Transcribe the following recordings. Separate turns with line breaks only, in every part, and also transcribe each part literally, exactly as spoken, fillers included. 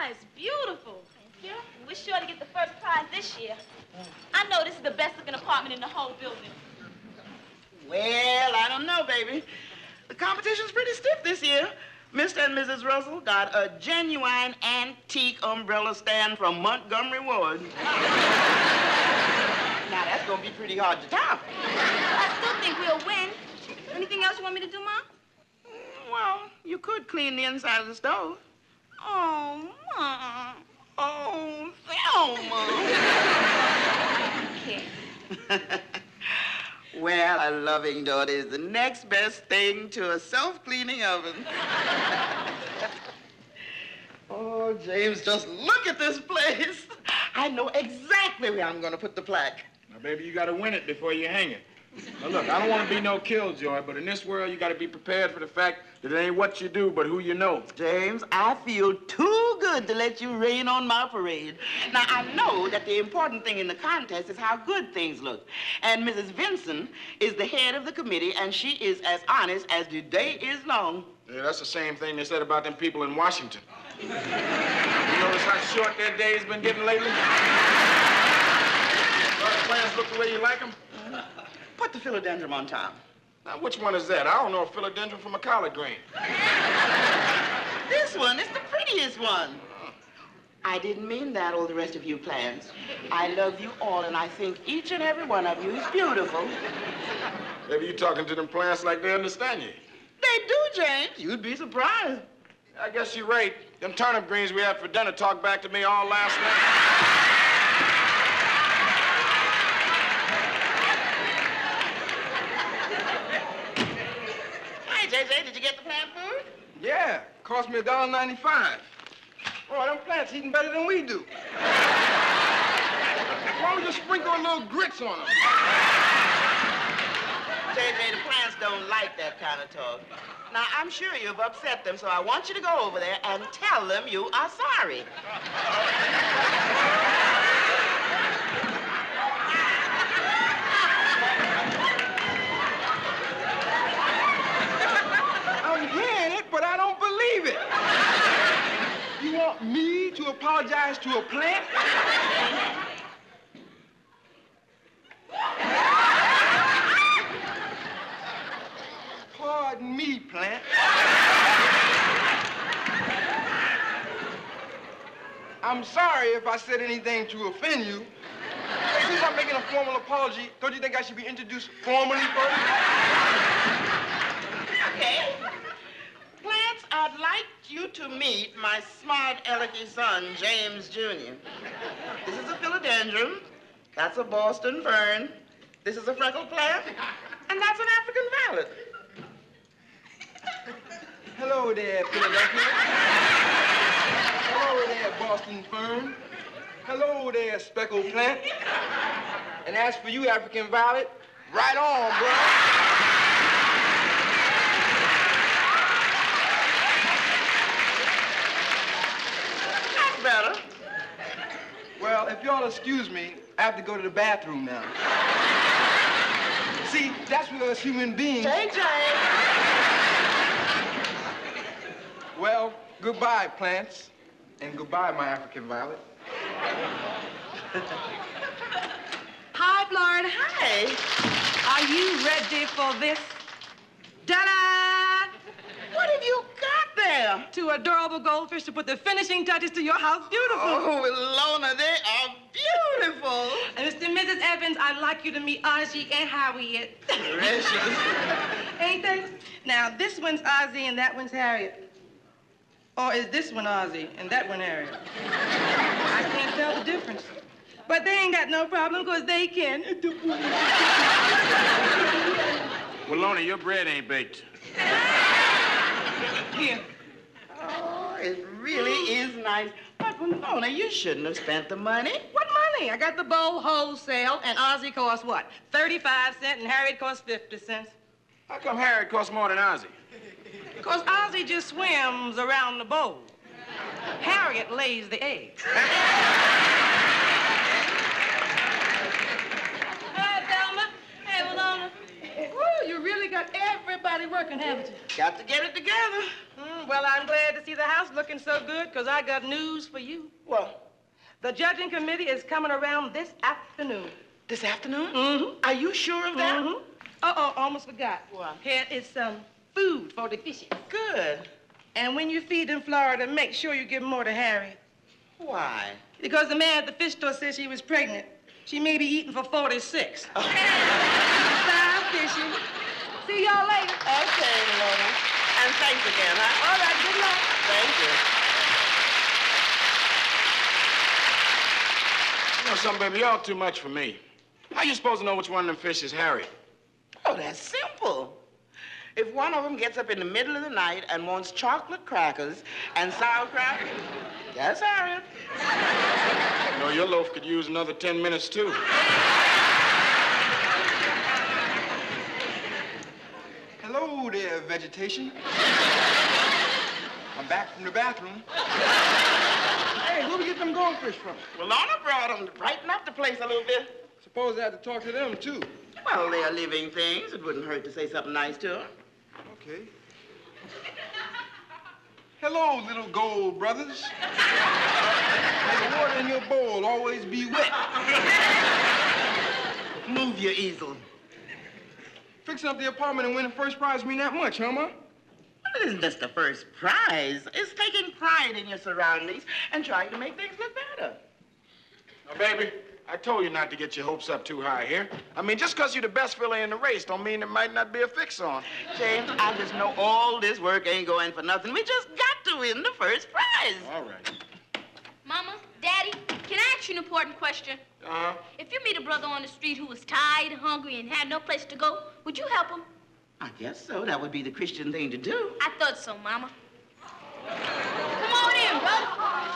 Ah, it's beautiful. Thank you. We're sure to get the first prize this year. I know this is the best-looking apartment in the whole building.
Well, I don't know, baby. The competition's pretty stiff this year. Mister and Missus Russell got a genuine antique umbrella stand from Montgomery Ward. Now, that's going to be pretty hard to top.
I still think we'll win. Anything else you want me to do, Mom?
Well, you could clean the inside of the stove.
Oh, Mom.
Oh, Thelma.
Okay.
Well, a loving daughter is the next best thing to a self-cleaning oven. Oh, James, just look at this place. I know exactly where I'm going to put the plaque.
Now, baby, you got to win it before you hang it. Now, look, I don't want to be no killjoy, but in this world, you got to be prepared for the fact that it ain't what you do, but who you know.
James, I feel too good to let you rain on my parade. Now, I know that the important thing in the contest is how good things look. And Missus Vinson is the head of the committee, and she is as honest as the day is long.
Yeah, that's the same thing they said about them people in Washington. You notice how short their day's been getting lately? All the plans look the way you like them?
Put the philodendron on top.
Now, which one is that? I don't know a philodendron from a collard green.
This one is the prettiest one. I didn't mean that, all the rest of you plants. I love you all, and I think each and every one of you is beautiful.
Maybe you talking to them plants like they understand you.
They do, James. You'd be surprised.
I guess you're right. Them turnip greens we had for dinner talked back to me all last night.
J J, did you get the plant food?
Yeah, cost me a dollar ninety-five. Oh, them plants eating better than we do. Why don't we just sprinkle a little grits on them?
J J, the plants don't like that kind of talk. Now, I'm sure you've upset them, so I want you to go over there and tell them you are sorry.
I'm hearing it, but I don't believe it. You want me to apologize to a plant? Pardon me, plant. I'm sorry if I said anything to offend you. Since I'm making a formal apology, don't you think I should be introduced formally first?
Okay. Plants, I'd like you to meet my smart, alecky son, James Junior This is a philodendron. That's a Boston fern. This is a freckled plant. And that's an African violet.
Hello there, Philadelphia. Hello there, Boston fern. Hello there, speckled plant. And as for you, African violet, right on, bro.
That's better.
Well, if y'all excuse me, I have to go to the bathroom now. See, that's what us human beings...
J J.
Well, goodbye, plants. And goodbye, my African violet.
Hi, Florida.
Hey.
Are you ready for this? Ta-da!
What have you got there?
Two adorable goldfish to put the finishing touches to your house. Beautiful.
Oh, Lona, they are beautiful.
And Mister and Missus Evans, I'd like you to meet Ozzie and Harriet.
Precious.
Ain't they? Now, this one's Ozzie and that one's Harriet. Or is this one Ozzie and that one Harriet? I can't tell the difference. But they ain't got no problem, because they can.
Well, Lona, your bread ain't baked.
Here.
Oh, it really is nice. But, Lona, you shouldn't have spent the money.
What money? I got the bowl wholesale, and Ozzie costs what? thirty-five cents, and Harriet costs fifty cents.
How come Harriet costs more than Ozzie?
Because Ozzie just swims around the bowl. Harriet lays the eggs. Hi, Thelma. Hey, Walona. Woo, you really got everybody working, haven't you?
Got to get it together.
Hmm. Mm-hmm. Well, I'm glad to see the house looking so good, because I got news for you.
What?
The judging committee is coming around this afternoon.
This afternoon?
Mm-hmm.
Are you sure of that?
Mm-hmm. Uh-oh, almost forgot.
What?
Here is some food for the fishes.
Good.
And when you feed in Florida, make sure you give more to Harriet.
Why?
Because the man at the fish store said she was pregnant. She may be eating for forty-six.
Oh.
Style fishing. See y'all later.
Okay, Lorna. And thanks again, huh?
All right, good luck.
Thank you.
You know something, baby? You're all too much for me. How you supposed to know which one of them fish is Harriet?
Oh, that's simple. If one of them gets up in the middle of the night and wants chocolate crackers and sauerkraut, that's Harriet.
You know, your loaf could use another ten minutes, too.
Hello there, vegetation. I'm back from the bathroom. Hey, where we get them goldfish from?
Well, Lorna brought them to brighten up the place a little bit.
Suppose I have to talk to them, too.
Well, they're living things. It wouldn't hurt to say something nice to them.
Okay. Hello, little gold brothers. May the water in your bowl always be wet.
Move your easel.
Fixing up the apartment and winning first prize mean that much, huh, Ma?
Well, it isn't just the first prize. It's taking pride in your surroundings and trying to make things look better.
Now, baby, I told you not to get your hopes up too high here. I mean, just because you're the best fella in the race don't mean there might not be a fix on.
James, I just know all this work ain't going for nothing. We just got to win the first prize.
All right.
Mama, Daddy, can I ask you an important question?
Uh-huh.
If you meet a brother on the street who was tired, hungry, and had no place to go, would you help him?
I guess so. That would be the Christian thing to do.
I thought so, Mama. Come on in, brother.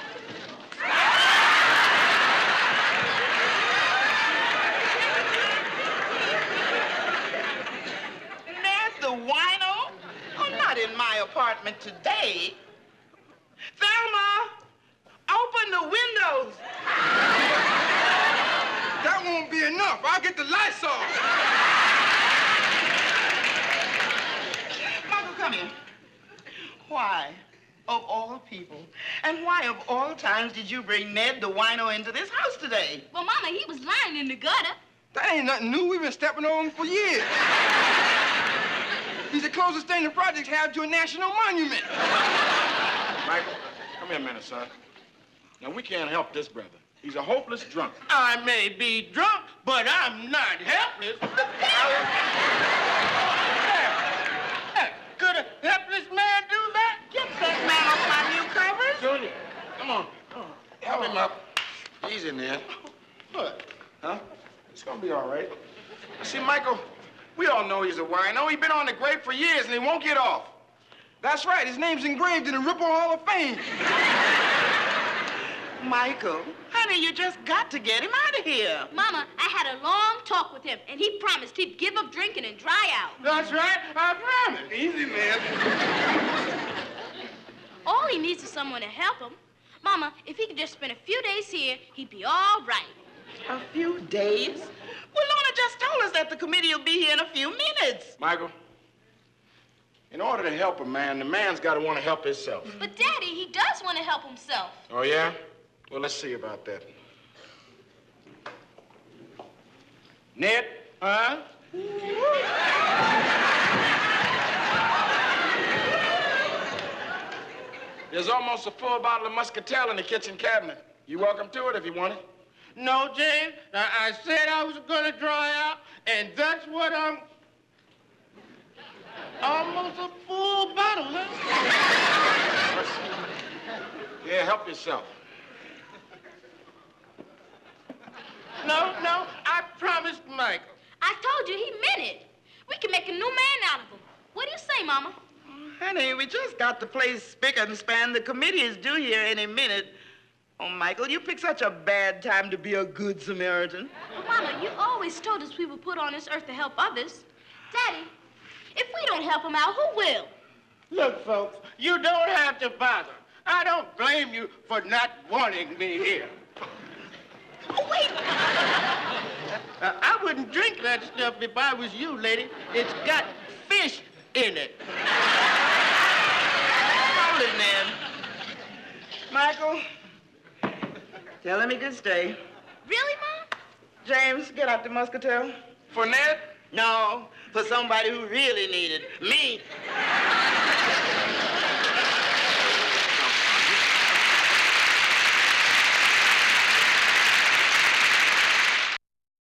There's the wino? Oh, not in my apartment today. Thelma, open the windows.
That won't be enough. I'll get the lights off.
Michael, come here. Why, of all people, and why of all times did you bring Ned the wino into this house today?
Well, Mama, he was lying in the gutter.
That ain't nothing new. We've been stepping on him for years. He's the closest thing the projects have to a national monument.
Michael, come here a minute, son. Now, we can't help this brother. He's a hopeless drunk.
I may be drunk, but I'm not helpless. Hey, could a helpless man do that?
Get that man off my new covers.
Junior, come on. Help him up. He's in there.
What?
Huh? It's gonna be all right. See, Michael, we all know he's a wino. He's been on the grape for years, and he won't get off.
That's right. His name's engraved in the Ripple Hall of Fame.
Michael, honey, you just got to get him out of here.
Mama, I had a long talk with him, and he promised he'd give up drinking and dry out.
That's right. I promise.
Easy, man.
All he needs is someone to help him. Mama, if he could just spend a few days here, he'd be all right.
A few days? Well, Lorna just told us that the committee will be here in a few minutes.
Michael, in order to help a man, the man's got to want to help himself.
But, Daddy, he does want to help himself.
Oh, yeah? Well, let's see about that. Ned?
Huh?
There's almost a full bottle of Muscatel in the kitchen cabinet. You're welcome to it if you want it.
No, James. I, I said I was going to dry out, and that's what I'm... Almost a full bottle, huh?
Yeah, help yourself.
No, no, I promised Michael.
I told you he meant it. We can make a new man out of him. What do you say, Mama?
Honey, we just got the place spick and span. The committee is due here any minute. Oh, Michael, you picked such a bad time to be a good Samaritan.
Well, Mama, you always told us we were put on this earth to help others. Daddy, if we don't help him out, who will?
Look, folks, you don't have to bother. I don't blame you for not wanting me here.
Oh, wait.
Uh, I wouldn't drink that stuff if I was you, lady. It's got fish in it.
Hold it, Ned. Michael, tell him he can stay.
Really, Mom?
James, get out the muscatel.
For Ned?
No, for somebody who really needed me.